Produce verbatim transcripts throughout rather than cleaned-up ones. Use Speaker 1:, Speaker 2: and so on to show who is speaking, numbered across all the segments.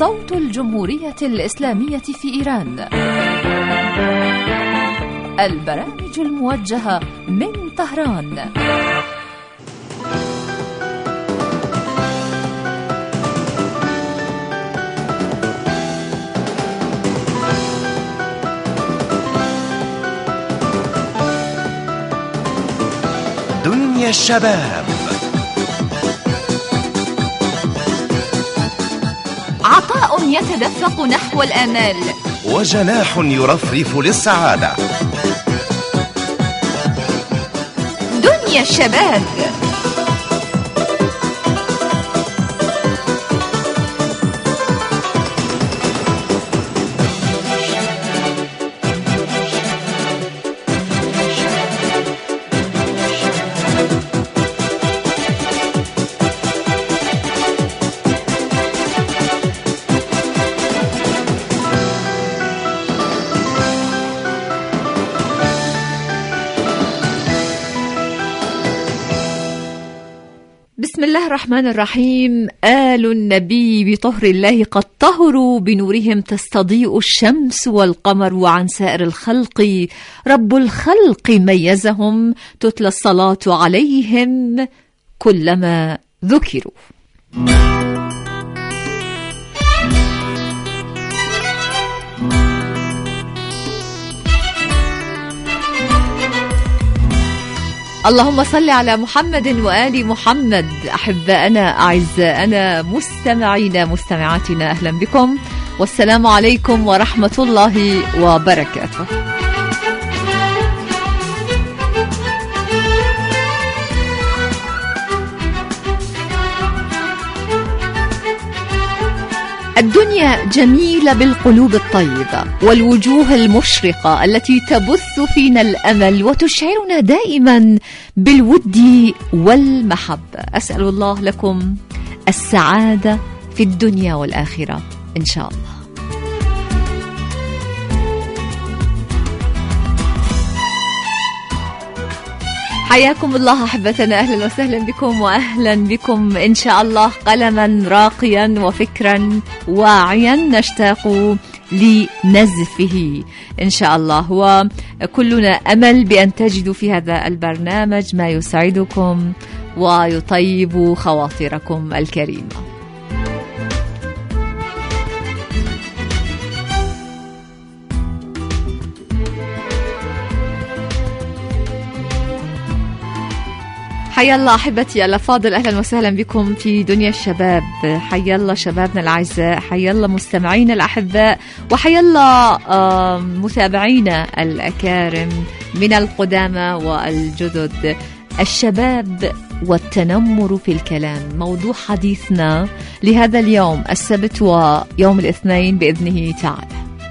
Speaker 1: صوت الجمهورية الإسلامية في إيران. البرامج الموجهة من طهران.
Speaker 2: دنيا الشباب.
Speaker 1: عطاء يتدفق نحو الآمال،
Speaker 2: وجناح يرفرف للسعادة.
Speaker 1: دنيا الشباب. بسم الله الرحمن الرحيم. آل النبي بطهر الله قد طهروا، بنورهم تستضيء الشمس والقمر، وعن سائر الخلق رب الخلق ميزهم، تتلى الصلاة عليهم كلما ذكروا. اللهم صل على محمد وآل محمد. أحباءنا أعزاءنا مستمعينا مستمعاتنا، أهلا بكم والسلام عليكم ورحمة الله وبركاته. الدنيا جميلة بالقلوب الطيبة والوجوه المشرقة التي تبث فينا الأمل وتشعرنا دائما بالود والمحبة. أسأل الله لكم السعادة في الدنيا والآخرة إن شاء الله. حياكم الله أحبتنا، أهلا وسهلا بكم وأهلا بكم إن شاء الله. قلما راقيا وفكرا واعيا نشتاق لنزفه إن شاء الله، وكلنا أمل بأن تجدوا في هذا البرنامج ما يسعدكم ويطيب خواطركم الكريمة. حيا الله أحبتي الأفاضل، أهلا وسهلا بكم في دنيا الشباب. حيا الله شبابنا الأعزاء، حيا الله مستمعينا الأحباء، وحيا الله متابعينا الأكارم من القدامى والجدد. الشباب والتنمر في الكلام موضوع حديثنا لهذا اليوم السبت ويوم الاثنين بإذنه تعالى.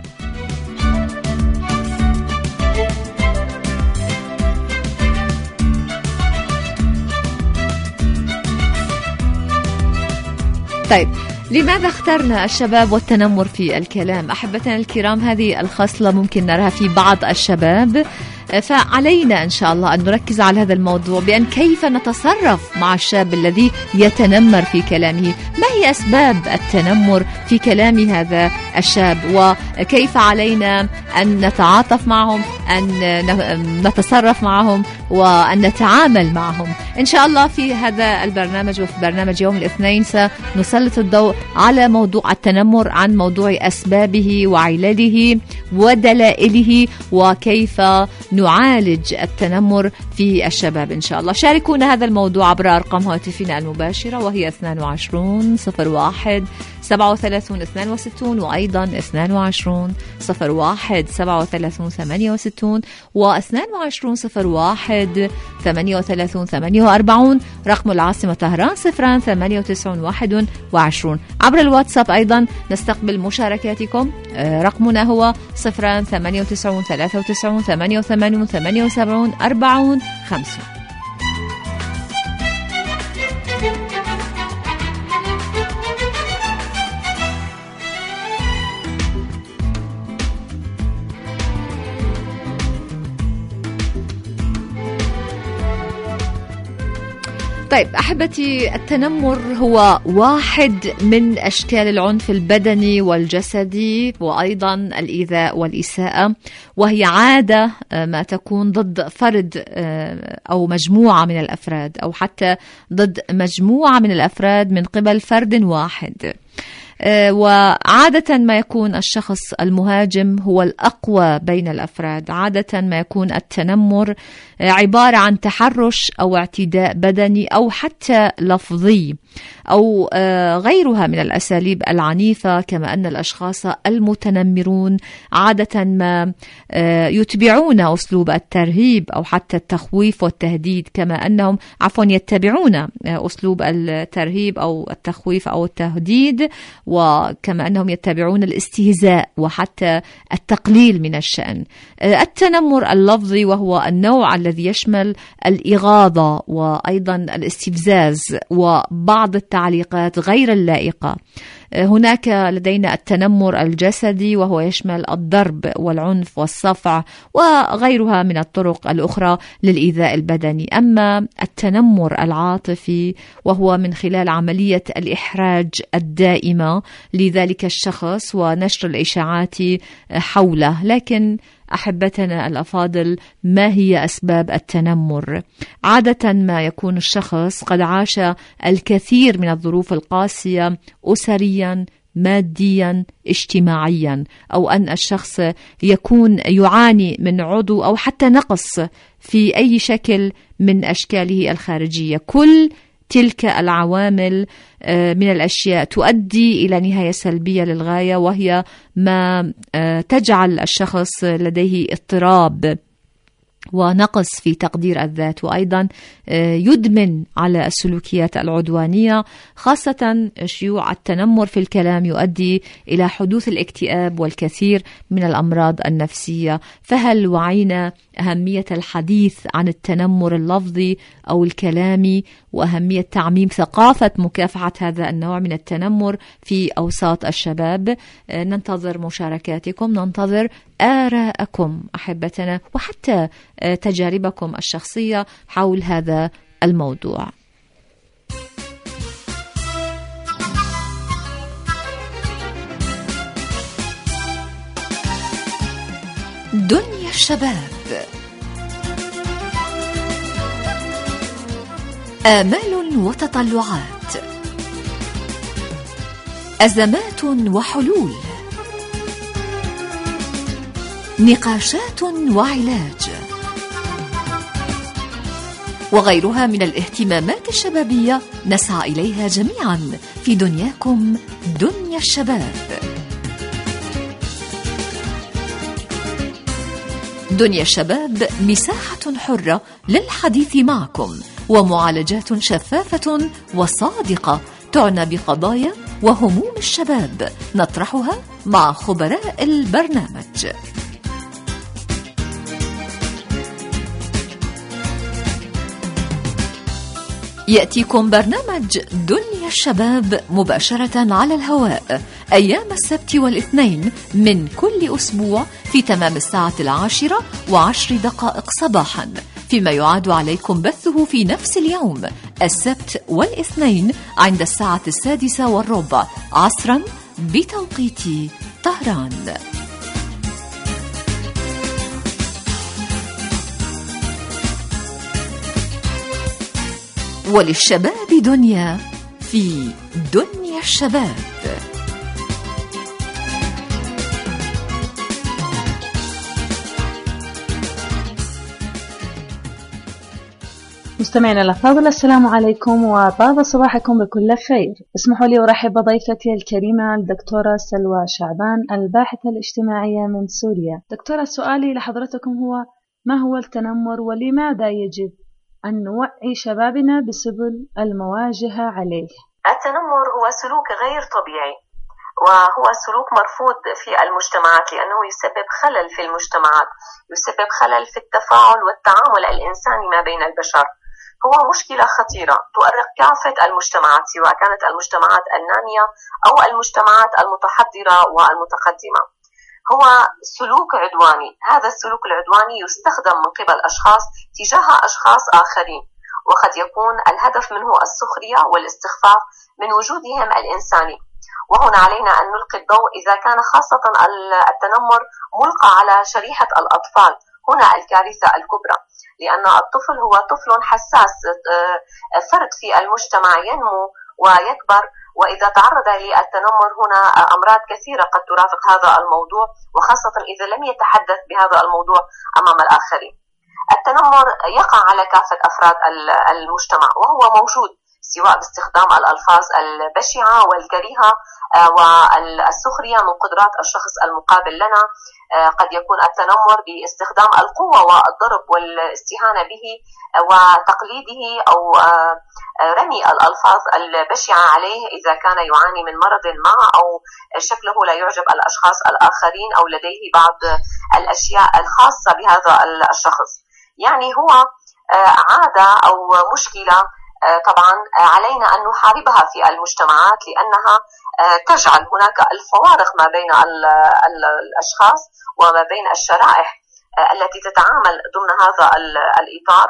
Speaker 1: طيب، لماذا اخترنا الشباب والتنمر في الكلام؟ أحبتنا الكرام، هذه الخصلة ممكن نراها في بعض الشباب، فعلينا إن شاء الله أن نركز على هذا الموضوع، بأن كيف نتصرف مع الشاب الذي يتنمر في كلامه. ما هي أسباب التنمر في كلام هذا الشاب، وكيف علينا أن نتعاطف معهم، أن نتصرف معهم، وأن نتعامل معهم. إن شاء الله في هذا البرنامج وفي برنامج يوم الاثنين سنسلط الضوء على موضوع التنمر، عن موضوع أسبابه وعلله ودلائله، وكيف نعالج التنمر في الشباب إن شاء الله. شاركونا هذا الموضوع عبر أرقام هاتفنا المباشرة، وهي اثنان وعشرون صفر واحد سبعة وثلاثين اثنان وستين، وأيضا اثنان وعشرون صفر واحد سبعة وثلاثين ثمانية وستين، واثنان وعشرون صفر واحد ثمانية وثلاثين ثمانية وأربعين. رقم العاصمة طهران صفران ثمانية وتسعين واحد وعشرين. عبر الواتساب أيضا نستقبل مشاركاتكم، رقمنا هو صفران ثمانية وتسعين ثلاثة وتسعين ثمانية وثمانين ثمانية وسبعين أربعين خمسين. طيب أحبتي، التنمر هو واحد من أشكال العنف البدني والجسدي وأيضا الإيذاء والإساءة، وهي عادة ما تكون ضد فرد أو مجموعة من الأفراد أو حتى ضد مجموعة من الأفراد من قبل فرد واحد. وعادة ما يكون الشخص المهاجم هو الأقوى بين الأفراد. عادة ما يكون التنمر عبارة عن تحرش أو اعتداء بدني أو حتى لفظي أو غيرها من الأساليب العنيفة، كما أن الأشخاص المتنمرون عادة ما يتبعون أسلوب الترهيب أو حتى التخويف والتهديد، كما أنهم عفوا يتبعون أسلوب الترهيب أو التخويف أو التهديد، وكما أنهم يتبعون الاستهزاء وحتى التقليل من الشأن. التنمر اللفظي وهو النوع الذي يشمل الإغاظة وأيضا الاستفزاز وبعض التعليقات غير اللائقة. هناك لدينا التنمر الجسدي وهو يشمل الضرب والعنف والصفع وغيرها من الطرق الأخرى للإيذاء البدني. أما التنمر العاطفي وهو من خلال عملية الإحراج الدائمة لذلك الشخص ونشر الإشاعات حوله. لكن أحبتنا الأفاضل، ما هي أسباب التنمر؟ عادة ما يكون الشخص قد عاش الكثير من الظروف القاسية أسريا، ماديا، اجتماعيا، أو أن الشخص يكون يعاني من عضو أو حتى نقص في أي شكل من أشكاله الخارجية. كل تلك العوامل من الأشياء تؤدي إلى نهاية سلبية للغاية، وهي ما تجعل الشخص لديه اضطراب ونقص في تقدير الذات، وأيضا يدمن على السلوكيات العدوانية. خاصة شيوع التنمر في الكلام يؤدي إلى حدوث الاكتئاب والكثير من الأمراض النفسية. فهل وعينا أهمية الحديث عن التنمر اللفظي أو الكلامي وأهمية تعميم ثقافة مكافحة هذا النوع من التنمر في أوساط الشباب؟ ننتظر مشاركاتكم، ننتظر آراءكم أحبتنا وحتى تجاربكم الشخصية حول هذا الموضوع. دنيا الشباب، آمال وتطلعات، أزمات وحلول، نقاشات وعلاج، وغيرها من الاهتمامات الشبابية نسعى إليها جميعا في دنياكم دنيا الشباب. دنيا الشباب مساحة حرة للحديث معكم ومعالجات شفافة وصادقة تعنى بقضايا وهموم الشباب نطرحها مع خبراء البرنامج. يأتيكم برنامج دنيا الشباب مباشرة على الهواء أيام السبت والاثنين من كل أسبوع في تمام الساعة العاشرة وعشر دقائق صباحا، فيما يعاد عليكم بثه في نفس اليوم السبت والاثنين عند الساعة السادسة والربع عصرا بتوقيت طهران. وللشباب دنيا في دنيا الشباب.
Speaker 3: مستمعينا الأفاضل، السلام عليكم وطاب صباحكم بكل خير. اسمحوا لي أرحب بضيفتي الكريمة الدكتورة سلوى شعبان، الباحثة الاجتماعية من سوريا. دكتورة، سؤالي لحضرتكم هو: ما هو التنمر ولماذا يجب أن نوعي شبابنا بسبل المواجهة عليه؟
Speaker 4: التنمر هو سلوك غير طبيعي، وهو سلوك مرفوض في المجتمعات لأنه يسبب خلل في المجتمعات، يسبب خلل في التفاعل والتعامل الإنساني ما بين البشر. هو مشكلة خطيرة تؤرق كافة المجتمعات، سواء كانت المجتمعات النامية أو المجتمعات المتحضرة والمتقدمة. هو سلوك عدواني. هذا السلوك العدواني يستخدم من قبل أشخاص تجاه أشخاص آخرين، وقد يكون الهدف منه السخرية والاستخفاف من وجودهم الإنساني. وهنا علينا أن نلقي الضوء إذا كان خاصة التنمر ملقى على شريحة الأطفال، هنا الكارثة الكبرى، لأن الطفل هو طفل حساس، فرد في المجتمع ينمو ويكبر، وإذا تعرض للتنمر هنا أمراض كثيرة قد ترافق هذا الموضوع، وخاصة إذا لم يتحدث بهذا الموضوع أمام الآخرين. التنمر يقع على كافة أفراد المجتمع وهو موجود، سواء باستخدام الألفاظ البشعة والكريهة والسخرية من قدرات الشخص المقابل لنا. قد يكون التنمر باستخدام القوة والضرب والاستهانة به وتقليده أو رمي الألفاظ البشعة عليه إذا كان يعاني من مرض ما أو شكله لا يعجب الأشخاص الآخرين أو لديه بعض الأشياء الخاصة بهذا الشخص. يعني هو عادة أو مشكلة طبعا علينا أن نحاربها في المجتمعات، لأنها تجعل هناك الفوارق ما بين الأشخاص وما بين الشرائح التي تتعامل ضمن هذا الإطار،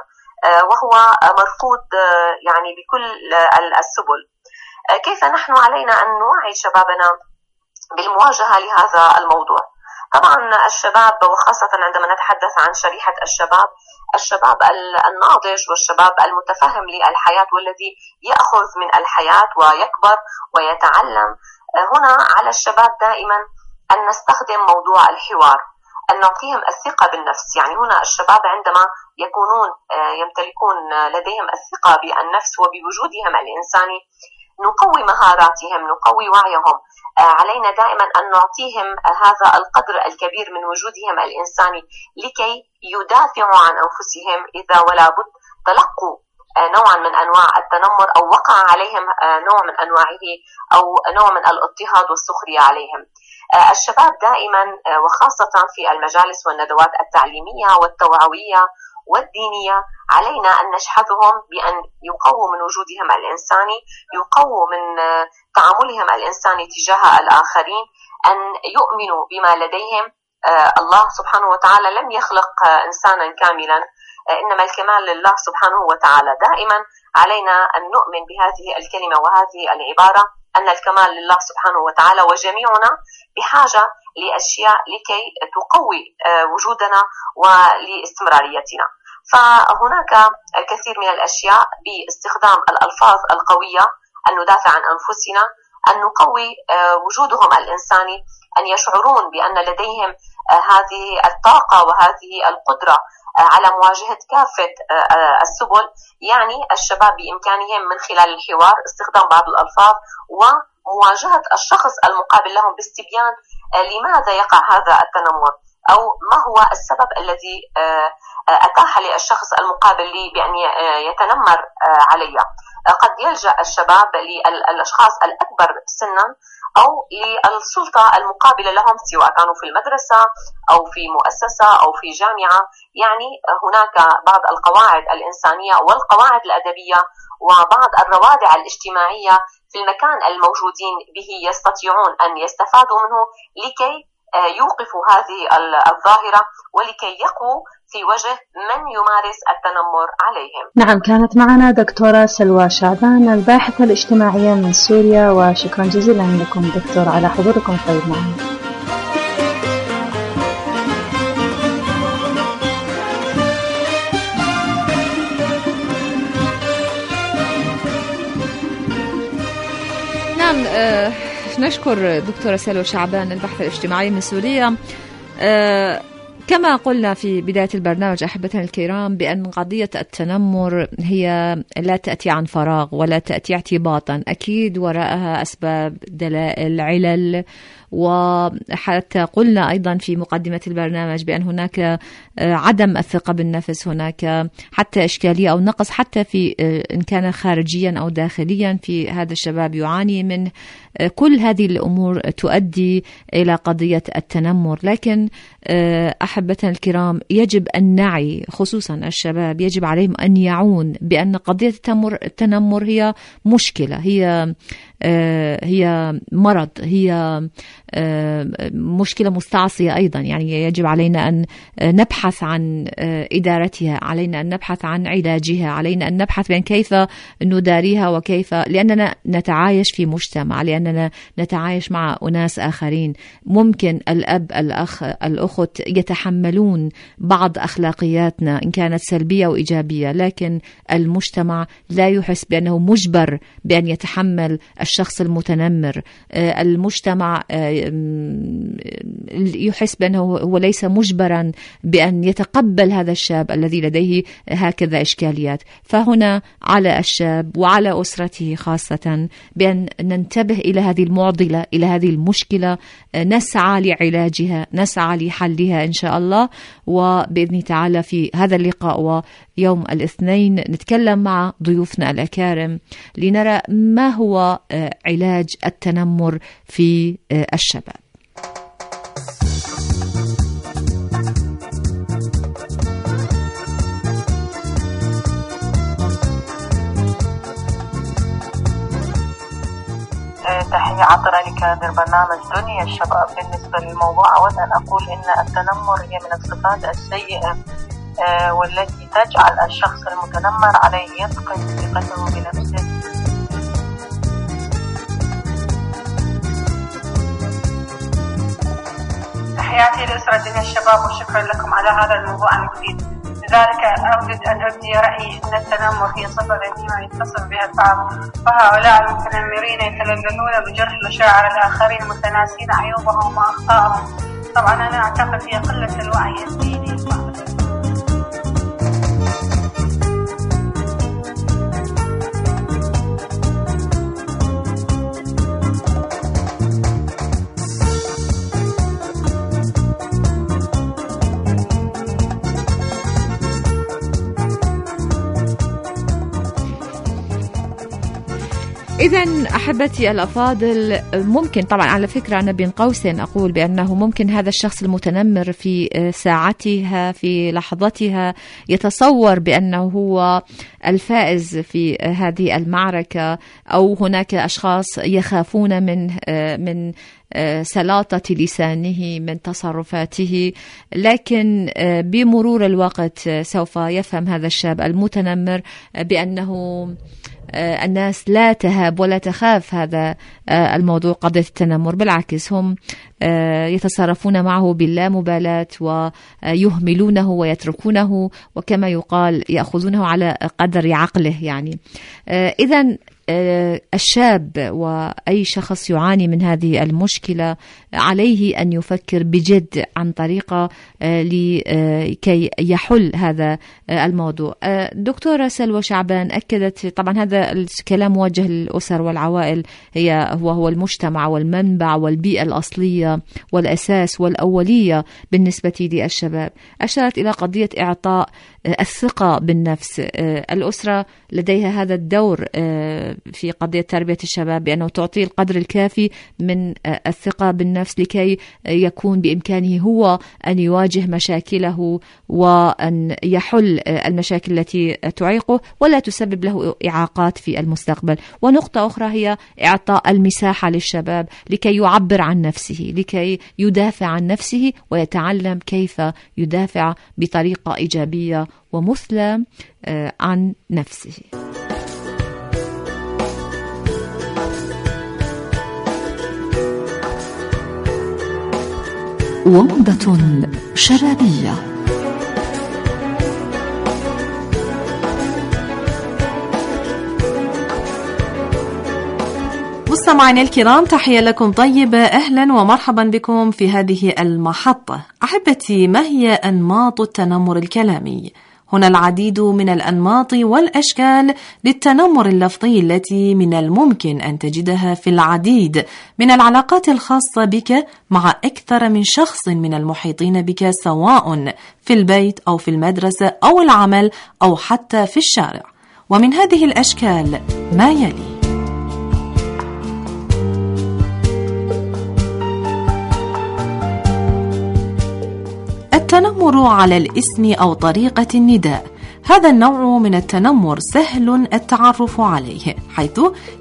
Speaker 4: وهو مرفوض يعني بكل السبل. كيف نحن علينا أن نوعي شبابنا بالمواجهة لهذا الموضوع؟ طبعا الشباب، وخاصة عندما نتحدث عن شريحة الشباب، الشباب الناضج والشباب المتفهم للحياة والذي يأخذ من الحياة ويكبر ويتعلم، هنا على الشباب دائما أن نستخدم موضوع الحوار، أن نعطيهم الثقة بالنفس. يعني هنا الشباب عندما يكونون يمتلكون لديهم الثقة بالنفس وبوجودهم الإنساني، نقوي مهاراتهم، نقوي وعيهم. علينا دائما أن نعطيهم هذا القدر الكبير من وجودهم الإنساني لكي يدافعوا عن أنفسهم إذا ولا بد تلقوا نوعا من أنواع التنمر أو وقع عليهم نوع من أنواعه أو نوع من الاضطهاد والسخرية عليهم. الشباب دائما وخاصة في المجالس والندوات التعليمية والتوعوية والدينية علينا أن نشحذهم بأن يقووا من وجودهم الإنساني، يقووا من تعاملهم الإنساني تجاه الآخرين، أن يؤمنوا بما لديهم. الله سبحانه وتعالى لم يخلق إنسانا كاملا، إنما الكمال لله سبحانه وتعالى. دائما علينا أن نؤمن بهذه الكلمة وهذه العبارة، أن الكمال لله سبحانه وتعالى، وجميعنا بحاجة لأشياء لكي تقوي وجودنا ولاستمراريتنا. فهناك الكثير من الأشياء باستخدام الألفاظ القوية، أن ندافع عن أنفسنا، أن نقوي وجودهم الإنساني، أن يشعرون بأن لديهم هذه الطاقة وهذه القدرة على مواجهة كافة السبل. يعني الشباب بإمكانهم من خلال الحوار استخدام بعض الألفاظ ومواجهة الشخص المقابل لهم باستبيان لماذا يقع هذا التنمر، أو ما هو السبب الذي أتاح للشخص المقابل لي بأن يتنمر علي. قد يلجأ الشباب للأشخاص الأكبر سنا أو للسلطة المقابلة لهم، سواء كانوا في المدرسة أو في مؤسسة أو في جامعة. يعني هناك بعض القواعد الإنسانية والقواعد الأدبية وبعض الروادع الاجتماعية في المكان الموجودين به يستطيعون أن يستفادوا منه لكي يوقفوا هذه الظاهرة ولكي يقووا في وجه من يمارس التنمر عليهم.
Speaker 3: نعم، كانت معنا دكتورة سلوى شعبان الباحثة الاجتماعية من سوريا، وشكرا جزيلا لكم دكتور على حضوركم الطيب معنا.
Speaker 1: نعم، أه نشكر دكتورة سلوى شعبان الباحثة الاجتماعية من سوريا. أه كما قلنا في بداية البرنامج أحبتنا الكرام بأن قضية التنمر هي لا تأتي عن فراغ ولا تأتي اعتباطا، أكيد وراءها أسباب، دلائل، علل. وحتى قلنا أيضا في مقدمة البرنامج بأن هناك عدم الثقة بالنفس، هناك حتى إشكالية أو نقص حتى في إن كان خارجيا أو داخليا في هذا الشباب يعاني من كل هذه الأمور تؤدي إلى قضية التنمر. لكن أحبتنا الكرام يجب أن نعي، خصوصا الشباب يجب عليهم أن يعون بأن قضية التنمر هي مشكلة، هي هي مرض، هي مشكلة مستعصية أيضا. يعني يجب علينا أن نبحث عن إدارتها، علينا أن نبحث عن علاجها، علينا أن نبحث بأن كيف نداريها وكيف، لأننا نتعايش في مجتمع، لأننا نتعايش مع أناس آخرين. ممكن الأب، الأخ، الأخت يتحملون بعض أخلاقياتنا إن كانت سلبية أو إيجابية، لكن المجتمع لا يحس بأنه مجبر بأن يتحمل الشخص المتنمر. المجتمع يحس بأنه هو ليس مجبرا بأن يتقبل هذا الشاب الذي لديه هكذا إشكاليات. فهنا على الشاب وعلى أسرته خاصة بأن ننتبه إلى هذه المعضلة، إلى هذه المشكلة، نسعى لعلاجها، نسعى لحلها إن شاء الله. وبإذن تعالى في هذا اللقاء ويوم الاثنين نتكلم مع ضيوفنا الأكارم لنرى ما هو علاج التنمر في الشباب.
Speaker 5: تحية عطرة لكادر برنامج دنيا الشباب. بالنسبة للموضوع أود أن أقول إن التنمر هي من الصفات السيئة والتي تجعل الشخص المتنمر عليه يفقد ثقته بنفسه. تحياتي لأسرة دنيا الشباب وشكرا لكم على هذا الموضوع المفيد. لذلك أود أن أبدي رأيي أن التنمر هي صفة ذميمة يتصل بها البعض، فهؤلاء المتنمرين يتلذذون بجرح مشاعر الآخرين متناسين عيوبهم وأخطائهم. طبعا أنا أعتقد هي قلة الوعي الديني.
Speaker 1: إذن أحبتي الأفاضل، ممكن طبعا على فكرة أنا بين قوسين أقول بأنه ممكن هذا الشخص المتنمر في ساعتها في لحظتها يتصور بأنه هو الفائز في هذه المعركة، أو هناك أشخاص يخافون من من سلاطة لسانه، من تصرفاته. لكن بمرور الوقت سوف يفهم هذا الشاب المتنمر بأنه الناس لا تهاب ولا تخاف هذا الموضوع قضية التنمر، بالعكس هم يتصرفون معه باللامبالاة ويهملونه ويتركونه، وكما يقال يأخذونه على قدر عقله. يعني إذن الشاب وأي شخص يعاني من هذه المشكلة عليه أن يفكر بجد عن طريقة لكي يحل هذا الموضوع. دكتورة سلوى شعبان أكدت طبعا هذا الكلام موجه للأسر والعوائل، هي هو هو المجتمع والمنبع والبيئة الأصلية والأساس والأولية بالنسبة للشباب. أشارت إلى قضية إعطاء الثقة بالنفس. الأسرة لديها هذا الدور في قضية تربية الشباب، بأنه تعطيه القدر الكافي من الثقة بالنفس لكي يكون بإمكانه هو أن يواجه مشاكله وأن يحل المشاكل التي تعيقه ولا تسبب له إعاقات في المستقبل. ونقطة أخرى هي إعطاء المساحة للشباب لكي يعبر عن نفسه، لكي يدافع عن نفسه ويتعلم كيف يدافع بطريقة إيجابية ومثلى عن نفسه.
Speaker 6: ومضة شبابية. مستمعينا الكرام، تحية لكم طيبة، أهلا ومرحبا بكم في هذه المحطة. أحبتي، ما هي أنماط التنمر الكلامي؟ هنا العديد من الأنماط والأشكال للتنمر اللفظي التي من الممكن أن تجدها في العديد من العلاقات الخاصة بك مع أكثر من شخص من المحيطين بك، سواء في البيت أو في المدرسة أو العمل أو حتى في الشارع. ومن هذه الأشكال ما يلي: التنمر على الاسم أو طريقة النداء. هذا النوع من التنمر سهل التعرف عليه، حيث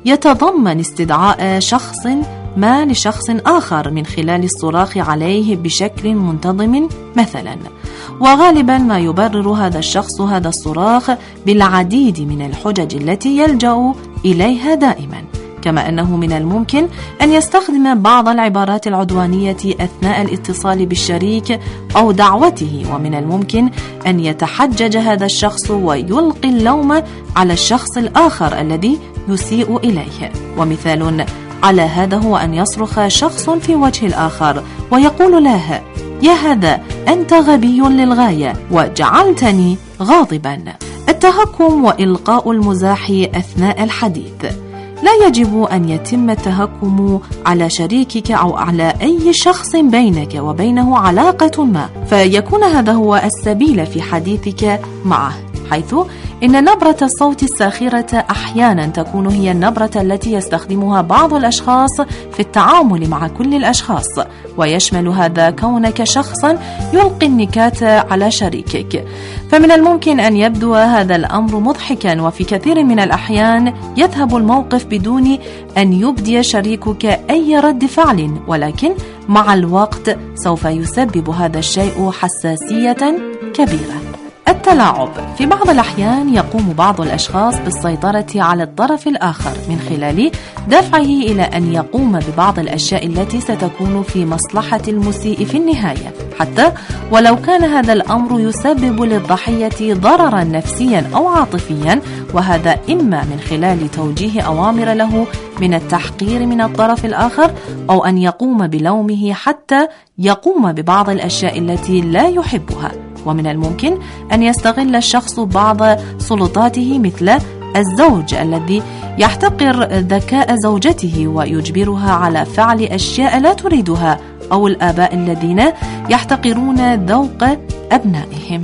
Speaker 6: يتضمن استدعاء شخص ما لشخص آخر من خلال الصراخ عليه بشكل منتظم مثلا، وغالبا ما يبرر هذا الشخص هذا الصراخ بالعديد من الحجج التي يلجأ إليها دائما، كما أنه من الممكن أن يستخدم بعض العبارات العدوانية أثناء الاتصال بالشريك أو دعوته، ومن الممكن أن يتحجج هذا الشخص ويلقي اللوم على الشخص الآخر الذي يسيء إليه. ومثال على هذا هو أن يصرخ شخص في وجه الآخر ويقول له: يا هذا أنت غبي للغاية وجعلتني غاضبا. التهكم وإلقاء المزاح أثناء الحديث. لا يجب أن يتم التهكم على شريكك أو على أي شخص بينك وبينه علاقة ما، فيكون هذا هو السبيل في حديثك معه، حيث إن نبرة الصوت الساخرة أحيانا تكون هي النبرة التي يستخدمها بعض الأشخاص في التعامل مع كل الأشخاص، ويشمل هذا كونك شخصا يلقي النكات على شريكك. فمن الممكن أن يبدو هذا الأمر مضحكا، وفي كثير من الأحيان يذهب الموقف بدون أن يبدي شريكك أي رد فعل، ولكن مع الوقت سوف يسبب هذا الشيء حساسية كبيرة. التلاعب. في بعض الأحيان يقوم بعض الأشخاص بالسيطرة على الطرف الآخر من خلال دفعه إلى أن يقوم ببعض الأشياء التي ستكون في مصلحة المسيء في النهاية، حتى ولو كان هذا الأمر يسبب للضحية ضررا نفسيا أو عاطفيا، وهذا إما من خلال توجيه أوامر له من التحقير من الطرف الآخر، أو أن يقوم بلومه حتى يقوم ببعض الأشياء التي لا يحبها. ومن الممكن أن يستغل الشخص بعض سلطاته، مثل الزوج الذي يحتقر ذكاء زوجته ويجبرها على فعل أشياء لا تريدها، أو الآباء الذين يحتقرون ذوق أبنائهم.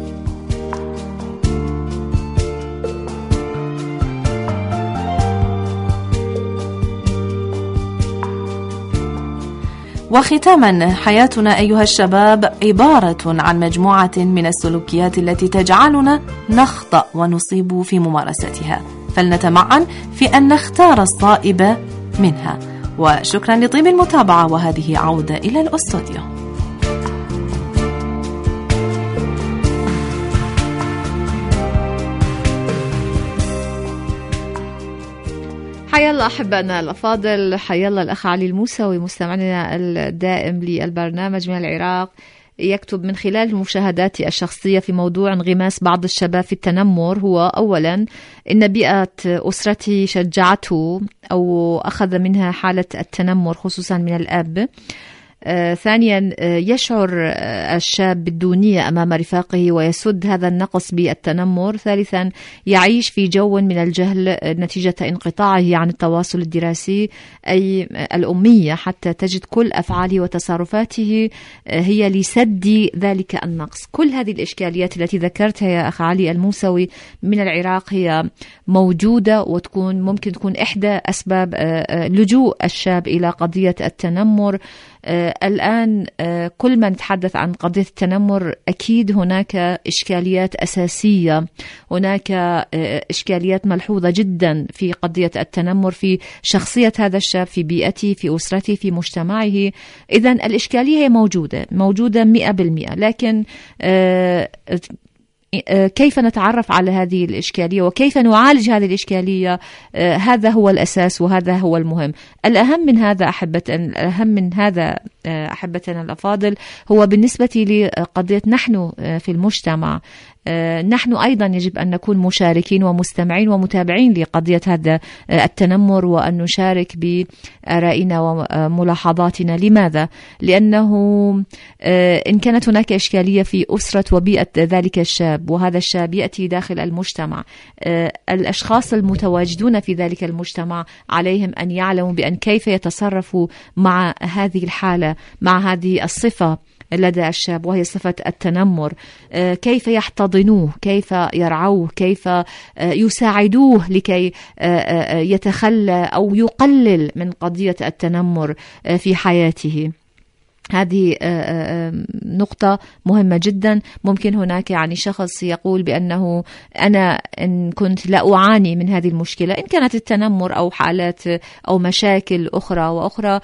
Speaker 6: وختاما، حياتنا أيها الشباب عبارة عن مجموعة من السلوكيات التي تجعلنا نخطأ ونصيب في ممارستها، فلنتمعن في أن نختار الصائب منها. وشكرا لطيب المتابعة، وهذه عودة إلى الأستوديو.
Speaker 1: حيا الله أحبائنا الأفاضل، حيا الله الأخ علي الموسوي مستمعنا الدائم للبرنامج من العراق، يكتب: من خلال مشاهداتي الشخصية في موضوع انغماس بعض الشباب في التنمر، هو أولا إن بيئة أسرتي شجعته أو أخذ منها حالة التنمر خصوصا من الأب. آه، ثانيا آه، يشعر آه، الشاب بالدونية أمام رفاقه ويسد هذا النقص بالتنمر. ثالثا يعيش في جو من الجهل آه، نتيجة انقطاعه عن التواصل الدراسي، أي آه، الأمية، حتى تجد كل أفعاله وتصرفاته آه، هي لسد ذلك النقص. كل هذه الإشكاليات التي ذكرتها يا أخ علي الموسوي من العراق هي موجودة، وتكون ممكن تكون إحدى أسباب آه، آه، لجوء الشاب إلى قضية التنمر. آه الآن آه كل ما نتحدث عن قضية التنمر أكيد هناك إشكاليات أساسية، هناك آه إشكاليات ملحوظة جدا في قضية التنمر في شخصية هذا الشاب، في بيئته، في أسرته، في مجتمعه. إذن الإشكالية هي موجودة موجودة مئة بالمئة، لكن آه كيف نتعرف على هذه الإشكالية وكيف نعالج هذه الإشكالية، آه هذا هو الأساس وهذا هو المهم. الأهم من هذا أحبتنا الأهم من هذا آه أحبتنا الأفاضل هو بالنسبة لقضية نحن آه في المجتمع. آه نحن أيضا يجب أن نكون مشاركين ومستمعين ومتابعين لقضية هذا آه التنمر، وأن نشارك بآرائنا وملاحظاتنا. لماذا؟ لأنه آه إن كانت هناك إشكالية في أسرة وبيئة ذلك الشاب، وهذا الشاب يأتي داخل المجتمع، آه الأشخاص المتواجدون في ذلك المجتمع عليهم أن يعلموا بأن كيف يتصرفوا مع هذه الحالة، مع هذه الصفة لدى الشاب وهي صفة التنمر، كيف يحتضنوه، كيف يرعوه، كيف يساعدوه لكي يتخلى أو يقلل من قضية التنمر في حياته. هذه نقطة مهمة جدا. ممكن هناك يعني شخص يقول بأنه أنا إن كنت لا أعاني من هذه المشكلة، إن كانت التنمر أو حالات أو مشاكل أخرى وأخرى،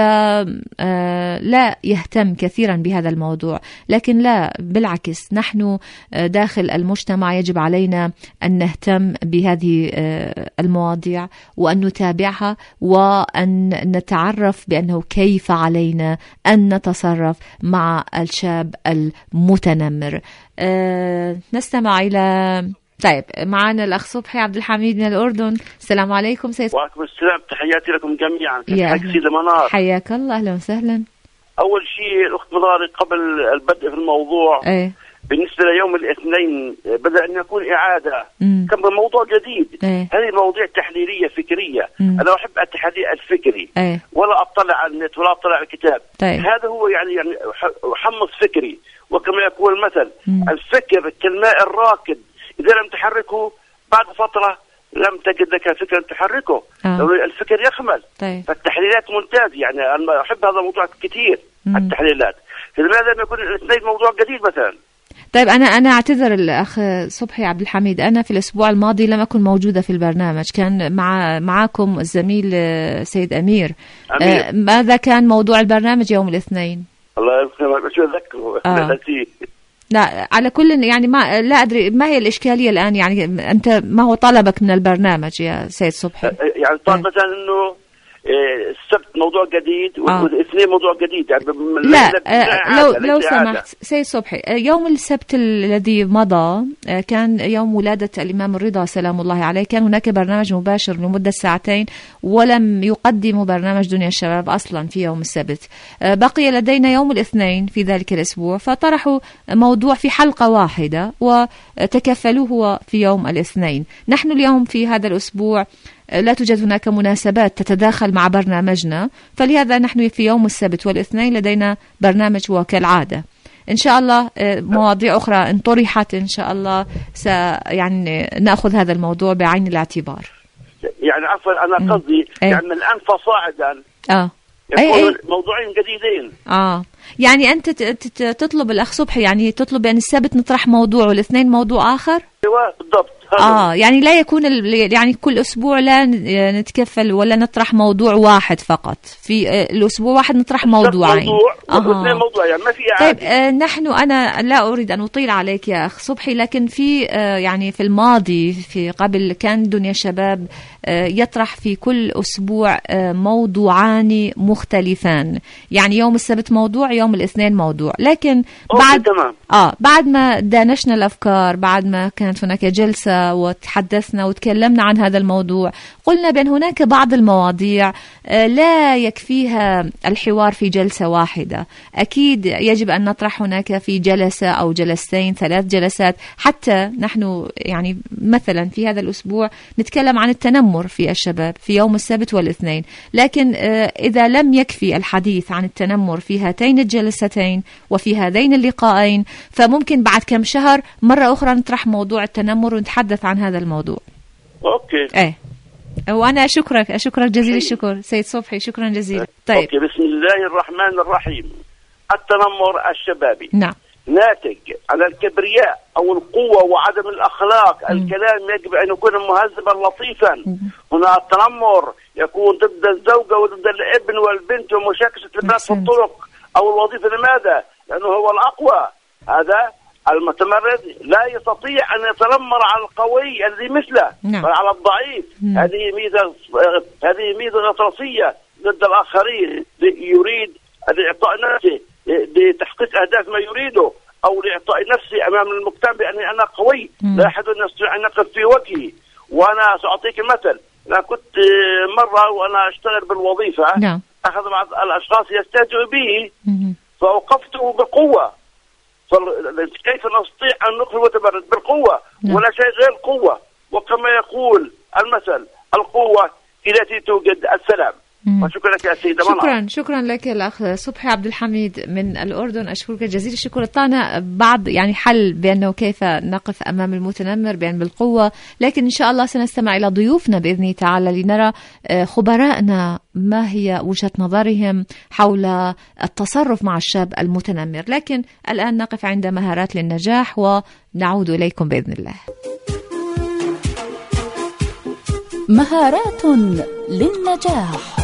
Speaker 1: فلا يهتم كثيرا بهذا الموضوع. لكن لا، بالعكس، نحن داخل المجتمع يجب علينا أن نهتم بهذه المواضيع وأن نتابعها وأن نتعرف بأنه كيف علينا أن نتصرف مع الشاب المتنمر. أه نستمع إلى طيب معنا الأخ صبحي عبد الحميد من الأردن. السلام عليكم سيد.
Speaker 7: وعليكم السلام، تحياتي لكم جميعا.
Speaker 1: يا
Speaker 7: سيدة منار،
Speaker 1: حياك الله، أهلا وسهلا.
Speaker 7: أول شيء الأخت منار، قبل البدء في الموضوع
Speaker 1: أيه.
Speaker 7: بالنسبة ليوم الاثنين بدأ أن يكون إعادة
Speaker 1: مم.
Speaker 7: كم موضوع جديد.
Speaker 1: أيه.
Speaker 7: هذه مواضيع تحليلية فكرية. مم. أنا أحب التحليل الفكري.
Speaker 1: أيه.
Speaker 7: ولا أطلع على النت ولا أطلع على الكتاب.
Speaker 1: طيب.
Speaker 7: هذا هو يعني يعني حمص فكري، وكما يقول المثل الفكر كالماء الراكد، إذا لم تحركه بعد فترة لم تجد لك فكرا تحركه. آه. الفكر يخمل.
Speaker 1: طيب.
Speaker 7: فالتحليلات ممتاز، يعني أنا أحب هذا الموضوع كثير. مم. التحليلات لماذا لم يكون الاثنين موضوع جديد مثلا؟
Speaker 1: طيب أنا أنا أعتذر الأخ صبحي عبد الحميد، أنا في الأسبوع الماضي لم أكن موجودة في البرنامج، كان مع معكم الزميل سيد أمير. أمير. آه ماذا كان موضوع البرنامج يوم الاثنين؟
Speaker 7: الله يذكره، شو أذكره.
Speaker 1: آه. لا على كل يعني ما لا أدري ما هي الإشكالية الآن، يعني أنت ما هو طلبك من البرنامج يا سيد صبحي؟
Speaker 7: يعني طلب مثلا إنه السبت موضوع جديد والاثنين موضوع جديد، يعني
Speaker 1: لا آه لو لو سمحت سيد صبحي، يوم السبت الذي مضى كان يوم ولادة الإمام الرضا سلام الله عليه، كان هناك برنامج مباشر لمدة ساعتين ولم يقدموا برنامج دنيا الشباب أصلا في يوم السبت. بقي لدينا يوم الاثنين في ذلك الأسبوع، فطرحوا موضوع في حلقة واحدة وتكفلوه في يوم الاثنين. نحن اليوم في هذا الأسبوع لا توجد هناك مناسبات تتداخل مع برنامجنا، فلهذا نحن في يوم السبت والاثنين لدينا برنامج وكالعادة. إن شاء الله مواضيع أخرى إن طرحت إن شاء الله س يعني نأخذ هذا الموضوع بعين الاعتبار.
Speaker 7: يعني عفوا أنا قصدي يعني من الآن فصاعدا
Speaker 1: آه
Speaker 7: يكون أي أي. موضوعين جديدين.
Speaker 1: آه يعني أنت تطلب الأخ صبحي، يعني تطلب أن السبت نطرح موضوع والاثنين موضوع آخر؟
Speaker 7: أيوة بالضبط.
Speaker 1: آه يعني لا يكون يعني كل أسبوع لا نتكفل ولا نطرح موضوع واحد فقط، في الأسبوع واحد نطرح موضوعين.
Speaker 7: موضوع واثنين موضوع، يعني ما في
Speaker 1: طيب آه نحن أنا لا أريد أن أطيل عليك يا أخ صبحي، لكن في آه يعني في الماضي في قبل كان دنيا الشباب آه يطرح في كل أسبوع آه موضوعان مختلفان، يعني يوم السبت موضوع يوم الاثنين موضوع، لكن بعد
Speaker 7: تمام.
Speaker 1: آه بعد ما دانشنا الأفكار، بعد ما كانت هناك جلسة وتحدثنا وتكلمنا عن هذا الموضوع، قلنا بأن هناك بعض المواضيع لا يكفيها الحوار في جلسة واحدة، أكيد يجب أن نطرح هناك في جلسة أو جلستين ثلاث جلسات، حتى نحن يعني مثلا في هذا الأسبوع نتكلم عن التنمر في الشباب في يوم السبت والاثنين، لكن إذا لم يكفي الحديث عن التنمر في هاتين الجلستين وفي هذين اللقاءين، فممكن بعد كم شهر مرة أخرى نطرح موضوع التنمر ونتحدث عن هذا الموضوع.
Speaker 7: أوكي.
Speaker 1: إيه. وأنا أشكرك أشكرك جزيل الشكر سيد صبحي، شكرا جزيلا. طيب.
Speaker 7: أوكي. بسم الله الرحمن الرحيم. التنمر الشبابي
Speaker 1: نعم
Speaker 7: ناتج على الكبرياء أو القوة وعدم الأخلاق. م. الكلام يجب أن يكون مهذبا لطيفا. م. هنا التنمر يكون ضد الزوجة وضد الابن والبنت ومشاكسة البنات في الطرق أو الوظيفة. لماذا؟ لأنه هو الأقوى. هذا المتمرد لا يستطيع أن يتنمر على القوي الذي مثله
Speaker 1: نعم.
Speaker 7: بل على الضعيف. نعم. هذه ميزة هذه ميزة غطرسية ضد الآخرين، يريد لإعطاء نفسه لتحقيق أهداف ما يريده أو لإعطاء نفسه أمام المجتمع بأني أنا قوي. نعم. لا أحد يستطيع أن يقف في وجهي. وأنا سأعطيك مثل. أنا كنت مرة وأنا أشتغل بالوظيفة.
Speaker 1: نعم.
Speaker 7: أخذ بعض الأشخاص يستهزئوا بي.
Speaker 1: مم.
Speaker 7: فوقفته بقوة. كيف نستطيع أن نقف المتمرد؟ بالقوة. نعم. ولا شيء غير القوة. وكما يقول المثل القوة التي توجد السلام. وشكرا لك يا سيدة منى.
Speaker 1: شكرا شكرا لك الأخ صبحي عبد الحميد من الأردن، أشكرك جزيل الشكر. طعنا بعض يعني حل بأنه كيف نقف أمام المتنمر بأن بالقوة، لكن إن شاء الله سنستمع إلى ضيوفنا بإذن تعالى لنرى خبرائنا ما هي وجهة نظرهم حول التصرف مع الشاب المتنمر. لكن الآن نقف عند مهارات للنجاح ونعود إليكم بإذن الله.
Speaker 8: مهارات للنجاح.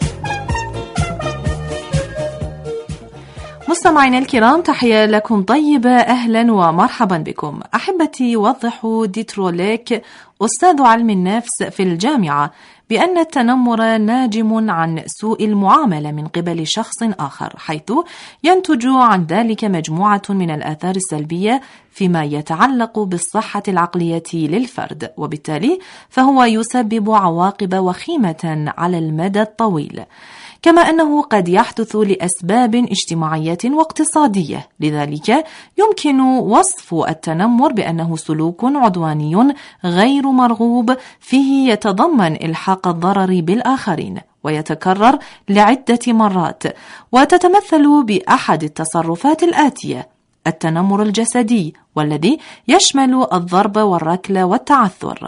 Speaker 6: مستمعينا الكرام، تحية لكم طيبة، أهلا ومرحبا بكم. أحبتي، يوضح ديتروليك أستاذ علم النفس في الجامعة بأن التنمر ناجم عن سوء المعاملة من قبل شخص آخر، حيث ينتج عن ذلك مجموعة من الآثار السلبية فيما يتعلق بالصحة العقلية للفرد، وبالتالي فهو يسبب عواقب وخيمة على المدى الطويل، كما أنه قد يحدث لأسباب اجتماعية واقتصادية. لذلك يمكن وصف التنمر بأنه سلوك عدواني غير مرغوب فيه يتضمن إلحاق الضرر بالآخرين، ويتكرر لعدة مرات، وتتمثل بأحد التصرفات الآتية: التنمر الجسدي، والذي يشمل الضرب والركل والتعثر.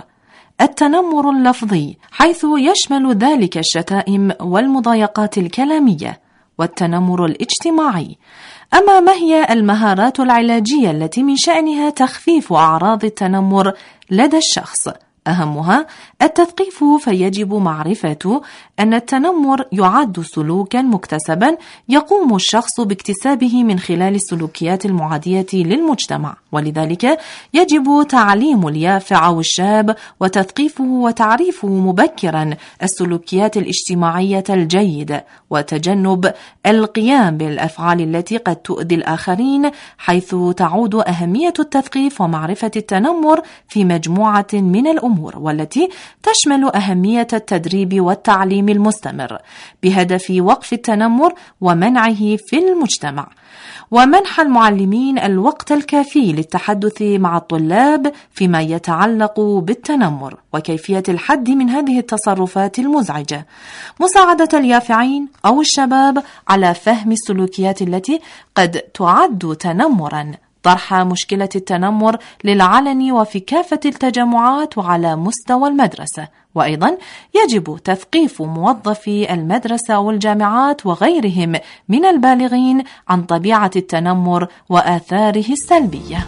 Speaker 6: التنمر اللفظي، حيث يشمل ذلك الشتائم والمضايقات الكلامية. والتنمر الاجتماعي. أما ما هي المهارات العلاجية التي من شأنها تخفيف أعراض التنمر لدى الشخص؟ أهمها التثقيف، فيجب معرفة أن التنمر يعد سلوكا مكتسبا يقوم الشخص باكتسابه من خلال السلوكيات المعادية للمجتمع، ولذلك يجب تعليم اليافع أو الشاب وتثقيفه وتعريفه مبكرا السلوكيات الاجتماعية الجيدة، وتجنب القيام بالأفعال التي قد تؤذي الآخرين، حيث تعود أهمية التثقيف ومعرفة التنمر في مجموعة من الأمور، والتي تشمل أهمية التدريب والتعليم المستمر بهدف وقف التنمر ومنعه في المجتمع، ومنح المعلمين الوقت الكافي للتحدث مع الطلاب فيما يتعلق بالتنمر وكيفية الحد من هذه التصرفات المزعجة، مساعدة اليافعين أو الشباب على فهم السلوكيات التي قد تعد تنمرا، طرح مشكلة التنمر للعلن وفي كافة التجمعات وعلى مستوى المدرسة. وأيضا يجب تثقيف موظفي المدرسة والجامعات وغيرهم من البالغين عن طبيعة التنمر وآثاره السلبية.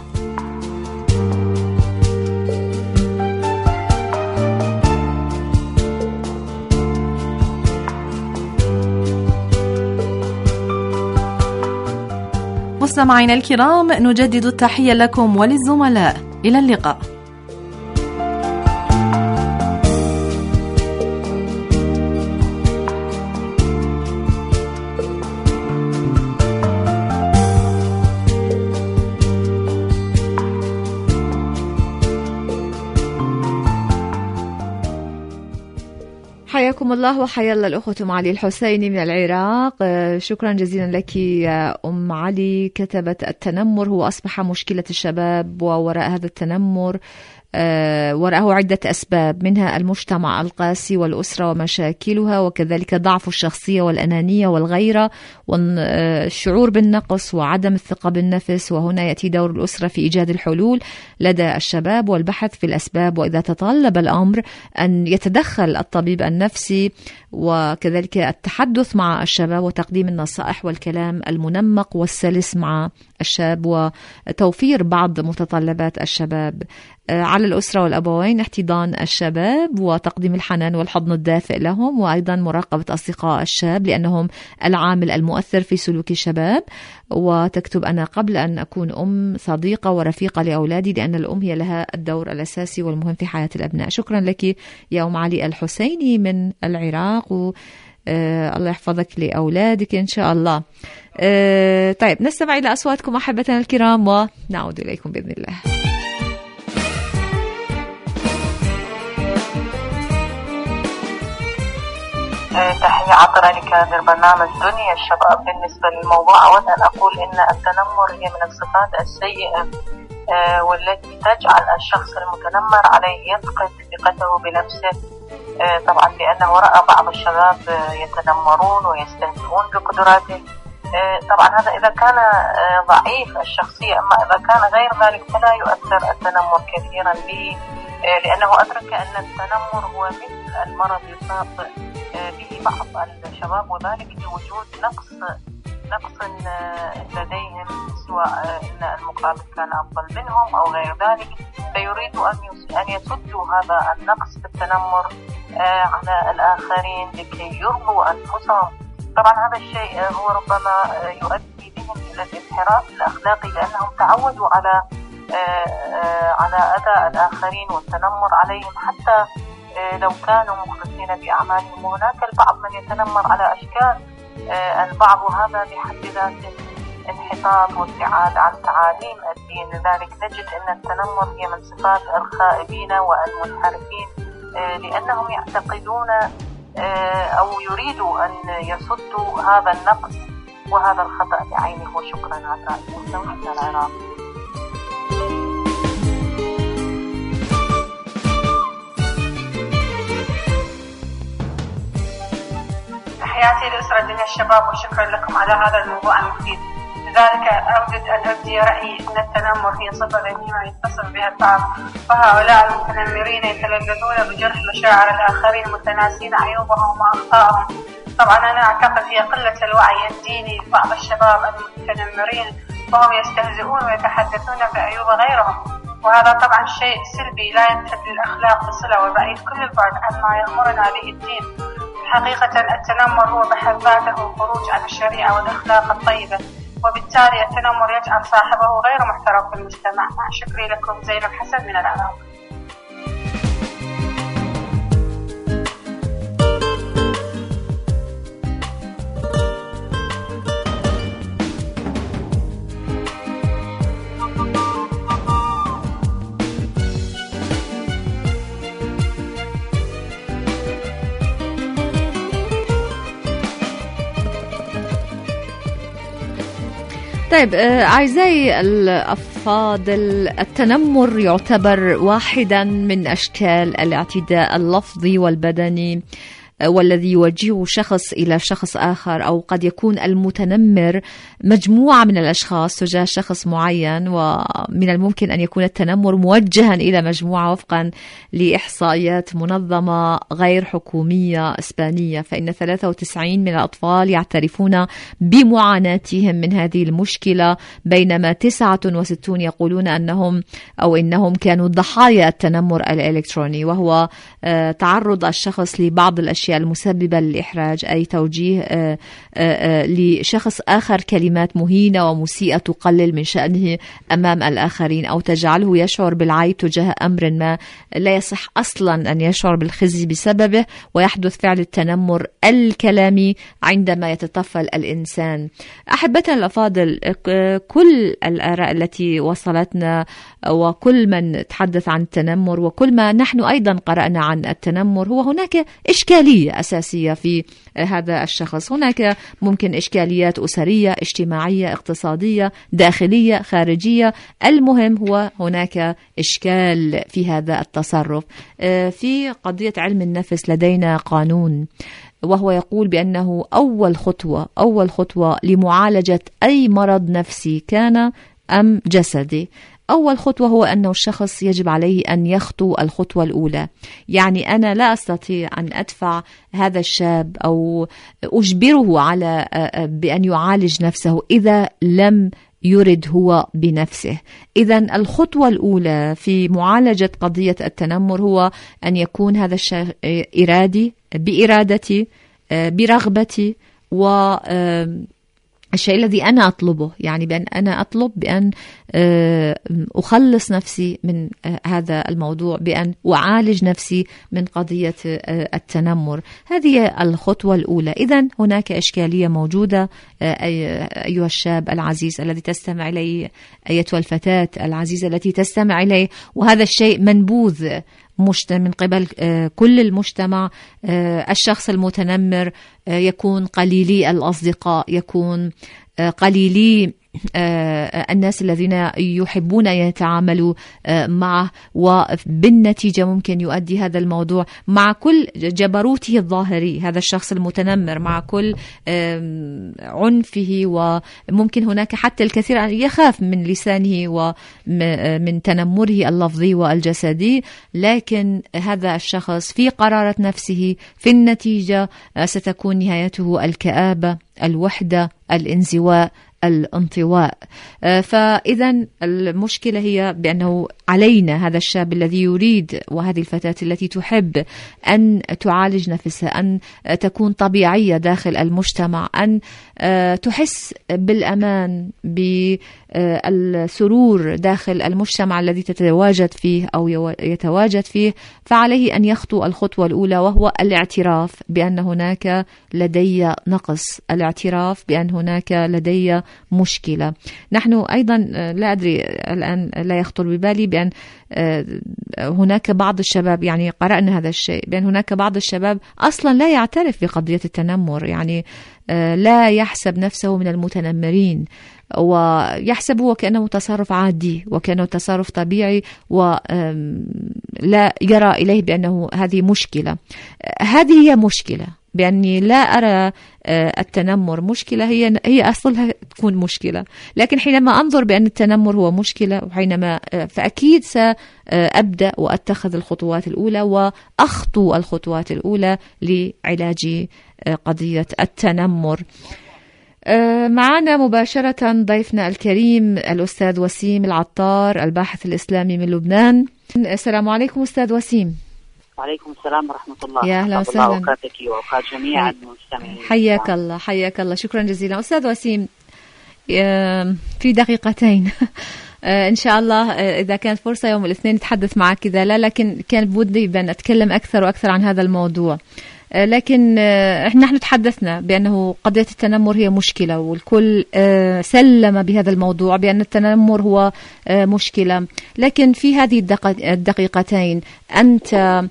Speaker 6: مستمعينا الكرام، نجدد التحية لكم وللزملاء. إلى اللقاء.
Speaker 1: حياكم الله وحيا الله الأخوة أم علي الحسيني من العراق. شكرا جزيلا لك يا أم علي. كتبت: التنمر هو أصبح مشكلة الشباب، ووراء هذا التنمر وراءه عدة أسباب، منها المجتمع القاسي والأسرة ومشاكلها، وكذلك ضعف الشخصية والأنانية والغيرة والشعور بالنقص وعدم الثقة بالنفس. وهنا يأتي دور الأسرة في إيجاد الحلول لدى الشباب والبحث في الأسباب، وإذا تطلب الأمر أن يتدخل الطبيب النفسي، وكذلك التحدث مع الشباب وتقديم النصائح والكلام المنمق والسلس مع الشاب، وتوفير بعض متطلبات الشباب. على الأسرة والأبوين احتضان الشباب وتقديم الحنان والحضن الدافئ لهم، وأيضا مراقبة أصدقاء الشاب لأنهم العامل المؤثر في سلوك الشباب. وتكتب: أنا قبل أن أكون أم صديقة ورفيقة لأولادي، لأن الأم هي لها الدور الأساسي والمهم في حياة الأبناء. شكرا لك يا أم علي الحسيني من العراق، و آه الله يحفظك لأولادك إن شاء الله. آه طيب، نستمع إلى أصواتكم أحبتنا الكرام ونعود إليكم بإذن الله.
Speaker 5: تحية عطرة لكادر برنامج دنيا الشباب. بالنسبة للموضوع، أود أن أقول إن التنمر هي من الصفات السيئة والتي تجعل الشخص المتنمر عليه يفقد ثقته بنفسه طبعا لأنه رأى بعض الشباب يتنمرون ويستهزئون بقدراته. طبعا هذا إذا كان ضعيف الشخصية، أما إذا كان غير ذلك فلا يؤثر التنمر كثيرا به، لأنه أدرك أن التنمر هو مثل المرض يصاب به بعض الشباب، وذلك لوجود نقص نقص لديهم، سواء أن المقابل كان أفضل منهم أو غير ذلك، فيريدوا أن يسدوا هذا النقص بالتنمر على الآخرين لكي يرضوا أنفسهم. طبعا هذا الشيء هو ربما يؤدي بهم إلى الانحراف الأخلاقي، لأنهم تعودوا على على أذى الآخرين والتنمر عليهم حتى لو كانوا مخلصين بأعمالهم. وهناك البعض من يتنمر على أشكال البعض، وهذا بحد ذاته انحطاط وابتعاد عن تعاليم الدين. لذلك نجد أن التنمر هي من صفات الخائبين والمنحرفين، لأنهم يعتقدون أو يريدوا أن يصدوا هذا النقص وهذا الخطأ بعينه. وشكرا على المستمعين العراق. تحياتي لأسرة دنيا الشباب وشكرا لكم على هذا الموضوع المفيد. لذلك أود أن أبدي رأيي أن التنمر هي صفة ذميمة يتصف بها البعض، فهؤلاء المتنمرين يتلذذون بجرح مشاعر الآخرين متناسين عيوبهم وأخطائهم. طبعا أنا أعتقد هي قلة الوعي الديني لبعض الشباب المتنمرين، وهم يستهزئون ويتحدثون بعيوب غيرهم، وهذا طبعا شيء سلبي لا ينتج للأخلاق بصلة، وبعيد كل البعد عن ما يأمرنا به الدين. حقيقة التنمر هو بحد ذاته خروج عن الشريعة والأخلاق الطيبة، وبالتالي التنمر يجعل صاحبه غير محترم في المجتمع. مع شكري لكم، زينب حسن من العراق.
Speaker 1: طيب أعزائي الأفاضل، التنمر يعتبر واحدا من أشكال الاعتداء اللفظي والبدني والذي يوجهه شخص إلى شخص آخر، أو قد يكون المتنمر مجموعة من الأشخاص تجاه شخص معين، ومن الممكن أن يكون التنمر موجها إلى مجموعة وفقا لإحصائيات منظمة غير حكومية إسبانية، فإن ثلاثة وتسعين من الأطفال يعترفون بمعاناتهم من هذه المشكلة، بينما تسعة وستون يقولون أنهم أو إنهم كانوا ضحايا التنمر الإلكتروني، وهو تعرض الشخص لبعض الأشياء المسببة للإحراج، أي توجيه آآ آآ لشخص آخر كلمات مهينة ومسيئة تقلل من شأنه أمام الآخرين، أو تجعله يشعر بالعيب تجاه أمر ما لا يصح أصلا أن يشعر بالخزي بسببه، ويحدث فعل التنمر الكلامي عندما يتطفل الإنسان. أحبتنا الأفاضل، كل الآراء التي وصلتنا وكل من تحدث عن التنمر وكل ما نحن أيضا قرأنا عن التنمر، هو هناك إشكالية أساسية في هذا الشخص. هناك ممكن إشكاليات أسرية، اجتماعية، اقتصادية، داخلية، خارجية. المهم هو هناك إشكال في هذا التصرف. في قضية علم النفس لدينا قانون، وهو يقول بأنه أول خطوة أول خطوة لمعالجة أي مرض نفسي كان أم جسدي، أول خطوة هو أنه الشخص يجب عليه أن يخطو الخطوة الأولى. يعني أنا لا أستطيع أن أدفع هذا الشاب أو أجبره على بأن يعالج نفسه إذا لم يرد هو بنفسه. إذن الخطوة الأولى في معالجة قضية التنمر هو أن يكون هذا الشيء إرادي، بإرادتي، برغبتي، و الشيء الذي أنا أطلبه، يعني بأن أنا أطلب بأن أخلص نفسي من هذا الموضوع، بأن أعالج نفسي من قضية التنمر. هذه الخطوة الأولى. إذن هناك إشكالية موجودة أيها الشاب العزيز الذي تستمع إليه، أيتها الفتاة العزيزة التي تستمع إليه، وهذا الشيء منبوذ من قبل كل المجتمع. الشخص المتنمر يكون قليلي الأصدقاء، يكون قليلي الناس الذين يحبون أن يتعاملوا معه، وبالنتيجة ممكن يؤدي هذا الموضوع مع كل جبروته الظاهري، هذا الشخص المتنمر مع كل عنفه، وممكن هناك حتى الكثير يخاف من لسانه ومن تنمره اللفظي والجسدي، لكن هذا الشخص في قرارة نفسه في النتيجة ستكون نهايته الكآبة، الوحدة، الانزواء، الانطواء. فإذا المشكلة هي بأنه علينا، هذا الشاب الذي يريد وهذه الفتاة التي تحب أن تعالج نفسها، أن تكون طبيعية داخل المجتمع، أن تحس بالأمان، بالسرور داخل المجتمع الذي تتواجد فيه أو يتواجد فيه، فعليه أن يخطو الخطوة الأولى، وهو الاعتراف بأن هناك لدي نقص، الاعتراف بأن هناك لدي مشكلة. نحن أيضا لا أدري الآن، لا يخطر ببالي بأن هناك بعض الشباب، يعني قرأنا هذا الشيء، بأن هناك بعض الشباب أصلا لا يعترف بقضية التنمر، يعني لا يحسب نفسه من المتنمرين، ويحسب هو كأنه تصرف عادي وكأنه تصرف طبيعي، ولا يرى إليه بأنه هذه مشكلة. هذه هي مشكلة، بأني لا أرى التنمر مشكلة، هي هي أصلها تكون مشكلة، لكن حينما أنظر بأن التنمر هو مشكلة، وحينما فأكيد سأبدأ وأتخذ الخطوات الأولى وأخطو الخطوات الأولى لعلاج قضية التنمر. معنا مباشرة ضيفنا الكريم الأستاذ وسيم العطار، الباحث الإسلامي من لبنان. السلام عليكم أستاذ وسيم.
Speaker 9: وعليكم السلام ورحمة الله.
Speaker 1: يا أهلا وسهلا.
Speaker 9: أوقاتك وأوقات جميع المستمعين.
Speaker 1: حياك الله، حياك الله، شكرا جزيلا أستاذ وسيم. في دقيقتين إن شاء الله إذا كانت فرصة يوم الاثنين نتحدث معك إذا لا، لكن كان بودي بأن أتكلم أكثر وأكثر عن هذا الموضوع، لكن نحن تحدثنا بأنه قضية التنمر هي مشكلة، والكل سلم بهذا الموضوع بأن التنمر هو مشكلة، لكن في هذه الدقيقتين أنت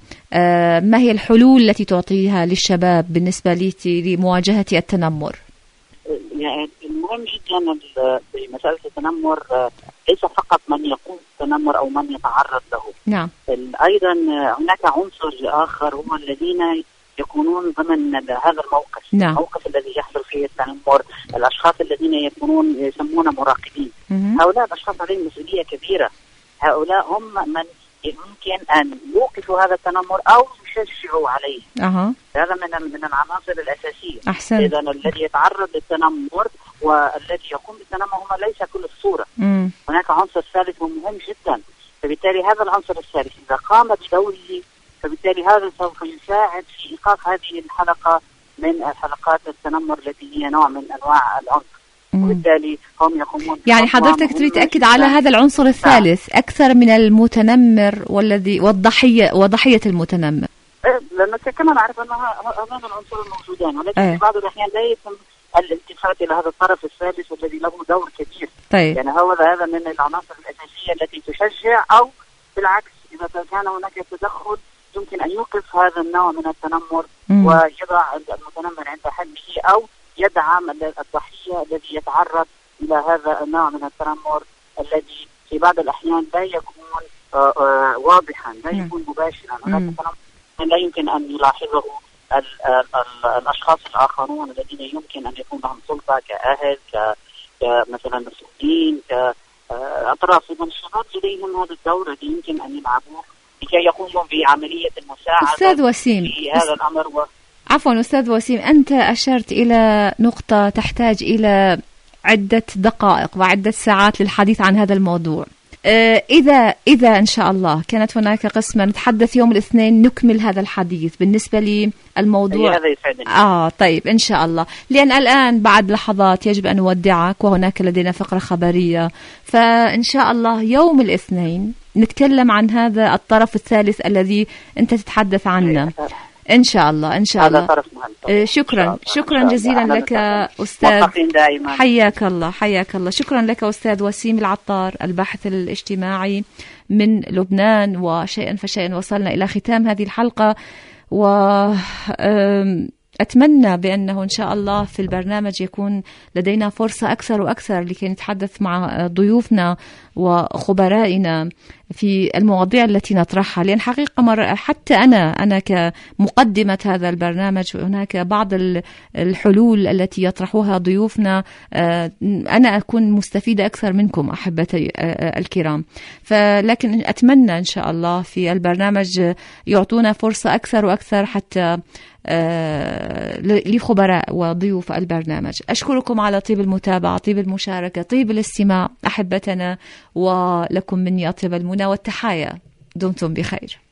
Speaker 1: ما هي الحلول التي تعطيها للشباب بالنسبة لمواجهة التنمر؟
Speaker 9: يعني المهم جدا بمسألة التنمر ليس فقط من يقوم بالتنمر أو من يتعرض له.
Speaker 1: نعم.
Speaker 9: أيضا هناك عنصر آخر هم الذين يكونون ضمن هذا الموقف.
Speaker 1: نعم.
Speaker 9: الموقف الذي يحصل فيه التنمر، الأشخاص الذين يكونون يسمون مراقبين. هؤلاء الأشخاص عليهم مسؤولية كبيرة. هؤلاء هم من يمكن أن يوقفوا هذا التنمر أو يشجعوا عليه.
Speaker 1: أه.
Speaker 9: هذا من من العناصر الأساسية.
Speaker 1: أحسن.
Speaker 9: إذا الذي يتعرض للتنمر والذي يقوم بالتنمر هم ليس كل الصورة.
Speaker 1: مم.
Speaker 9: هناك عنصر ثالث ومهم جدا، فبالتالي هذا العنصر الثالث إذا قام بدوره فبالتالي هذا سوف يساعد في إيقاف هذه الحلقة من الحلقات التنمر التي هي نوع من أنواع العنف، وبالتالي هم يقومون.
Speaker 1: يعني حضرتك تريد تأكد على هذا العنصر الثالث أكثر من المتنمر والذي والضحية وضحية المتنمر،
Speaker 9: لأنك كما نعرف أن هذان العنصر الموجودان، ولكن في بعض الأحيان لا يتم الالتفات إلى هذا الطرف الثالث والذي له دور كبير.
Speaker 1: طيب.
Speaker 9: يعني هو هذا من العناصر الأساسية التي تشجع، أو بالعكس إذا كان هناك تدخل يمكن أن يوقف هذا النوع من التنمر مم. ويضع المتنمر عند حده، أو يدعم الضحية الذي يتعرض إلى هذا النوع من التنمر الذي في بعض الأحيان لا يكون آآ آآ واضحا، لا يكون مباشرا، هناك تنمر لا يمكن أن يلاحظه ال ال ال الأشخاص الآخرون الذين يمكن أن يكون لهم سلطة كأهل، كمثلا مسؤولين، كأطراف من الشباب لديهم هذا الدور الذي يمكن أن يلعبوه لكي يقوموا بعملية المساعدة
Speaker 1: أستاذ وسيم
Speaker 9: في هذا الأمر. و...
Speaker 1: عفوا أستاذ وسيم، أنت أشرت إلى نقطة تحتاج إلى عدة دقائق وعدة ساعات للحديث عن هذا الموضوع. إذا إذا إن شاء الله كانت هناك قسمة نتحدث يوم الاثنين نكمل هذا الحديث بالنسبة للموضوع.
Speaker 9: هذا يسعدني.
Speaker 1: آه طيب إن شاء الله، لأن الآن بعد لحظات يجب أن نودعك وهناك لدينا فقرة خبرية، فإن شاء الله يوم الاثنين نتكلم عن هذا الطرف الثالث الذي أنت تتحدث عنه. إن شاء الله إن شاء الله. آه شكرا شكرا جزيلا لك أستاذ، حياك الله حياك الله. شكرا لك أستاذ وسيم العطار، الباحث الاجتماعي من لبنان. وشيئا فشيئا وصلنا إلى ختام هذه الحلقة، و أتمنى بأنه إن شاء الله في البرنامج يكون لدينا فرصة أكثر وأكثر لكي نتحدث مع ضيوفنا وخبرائنا في المواضيع التي نطرحها، لأن حقيقة مرة حتى أنا أنا كمقدمة هذا البرنامج هناك بعض الحلول التي يطرحوها ضيوفنا أنا أكون مستفيدة أكثر منكم أحبتي الكرام. فلكن أتمنى إن شاء الله في البرنامج يعطونا فرصة أكثر وأكثر حتى لخبراء وضيوف البرنامج. أشكركم على طيب المتابعة، طيب المشاركة، طيب الاستماع أحبتنا، ولكم مني أطيب المنى والتحايا. دمتم بخير.